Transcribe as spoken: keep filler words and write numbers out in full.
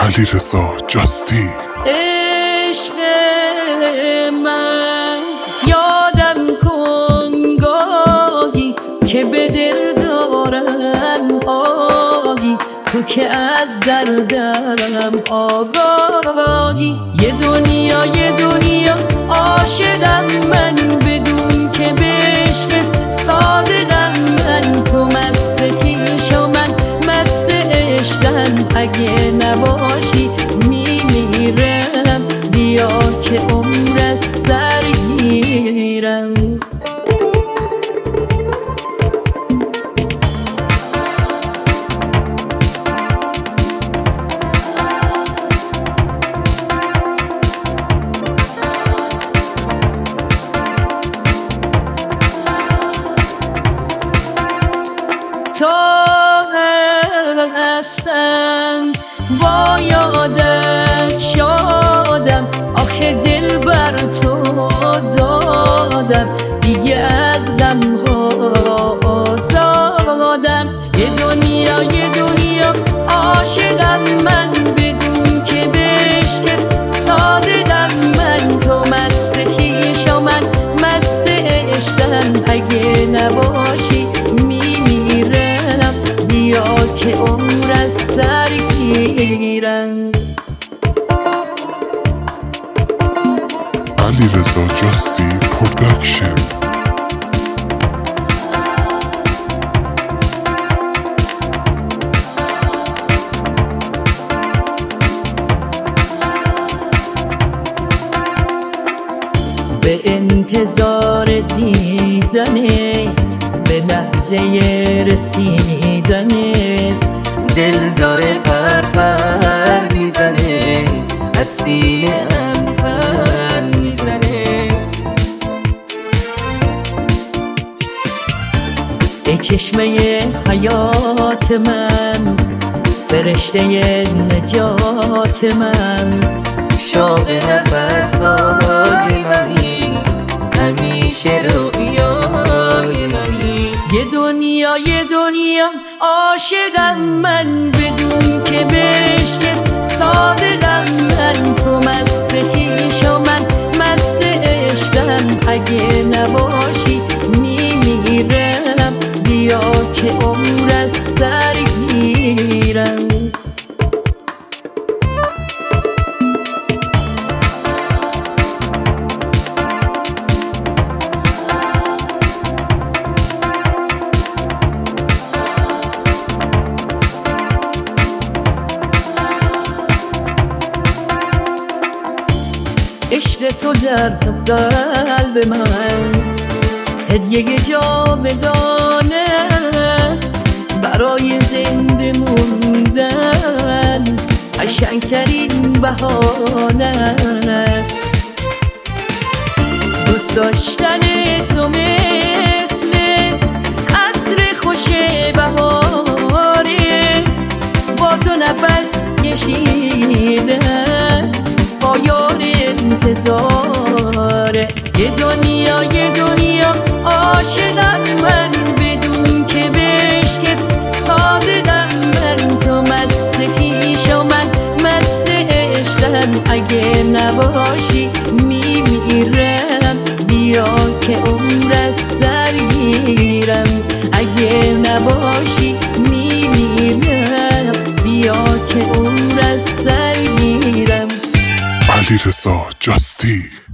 علیرضا جاستی. عشق من یادم کن گاهی که به دل دارم آگی، تو که از دردم آگاهی. یه دنیا یه دنیا عاشقم من، بدون که به عشقت صادقم من. تو مست خویش و من مست عشقم، اگه نباشی میمیرم. بیا که عمر از سر گیرم. تو هستم با یادت شادم، آخه دل بر تو دادم، دیگه از غمها آزادم. یه دنیا یه دنیا عاشقم من، بدون که به عشقت صادقم من. تو مست خویش و من مست عشقم، اگه نباشی میمیرم. بیا که عمر از سر گیرم. علیرضا جاستی پروداکشن. به انتظار دیدنت، به لحظه رسیدنت، دل داره پر پر میزنه، از سینه ام پر میزنه. ای چشمه حیات من، فرشته نجات من، شوق نفسای منی، همیشه رویای منی. یه دنیا یه دنیا عاشقم من، بدون که به عشقت صادقم من. تو مست خویش و من مست عشقم، اگه نباشی میمیرم. بیا که عمر از سر گیرم. عشق تو در قلب من هدیه جاودانه است، برای زنده موندن قشنگترین بهانه است. دوست داشتن تو مثل عطر خوش بهاره، با تو نفس کشیدن پایان انتظاره. یه دنیا یه دنیا عاشقم من، بدون که به عشقت صادقم من. تو مست خویش و من مست عشقم، اگه نباشی میمیرم. بیا که عمر از سر گیرم، اگه نباشی میمیرم. بیا که عمر از سر گیرم. علیرضا جاستی.